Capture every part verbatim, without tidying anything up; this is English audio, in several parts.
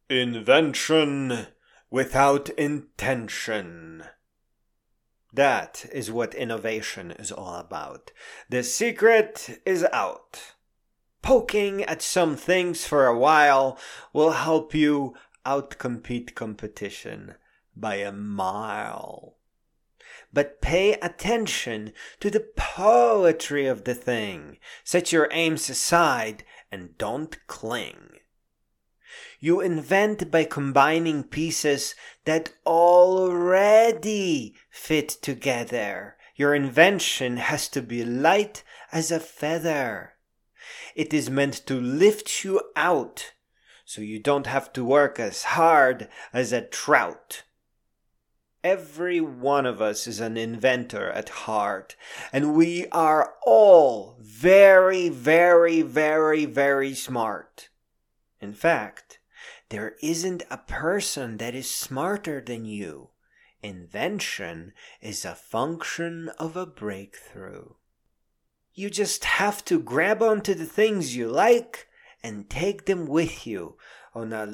Invention without intention. That is what innovation is all about. The secret is out. Poking at some things for a while will help you outcompete competition by a mile. But pay attention to the poetry of the thing. Set your aims aside and don't cling. You invent by combining pieces that already fit together. Your invention has to be light as a feather. It is meant to lift you out, so you don't have to work as hard as a trout. Every one of us is an inventor at heart, and we are all very, very, very, very smart. In fact, there isn't a person that is smarter than you. Invention is a function of a breakthrough. You just have to grab onto the things you like and take them with you on a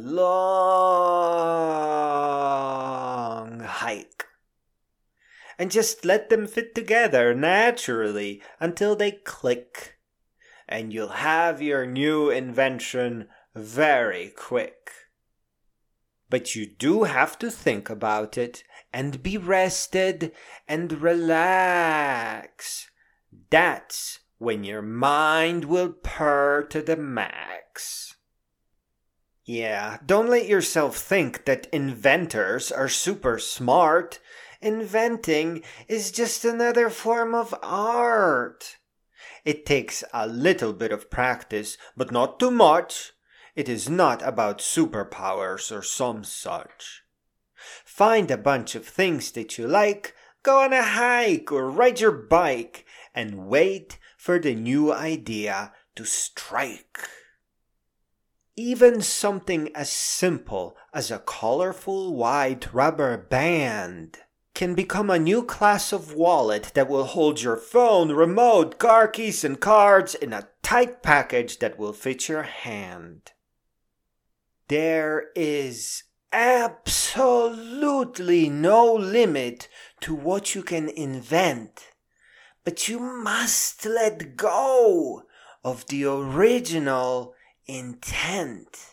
long hike. And just let them fit together naturally until they click. And you'll have your new invention very quick. But you do have to think about it and be rested and relax. That's when your mind will purr to the max. Yeah, don't let yourself think that inventors are super smart. Inventing is just another form of art. It takes a little bit of practice, but not too much. It is not about superpowers or some such. Find a bunch of things that you like, go on a hike or ride your bike, and wait for the new idea to strike. Even something as simple as a colorful white rubber band can become a new class of wallet that will hold your phone, remote, car keys, and cards in a tight package that will fit your hand. There is absolutely no limit to what you can invent, but you must let go of the original intent.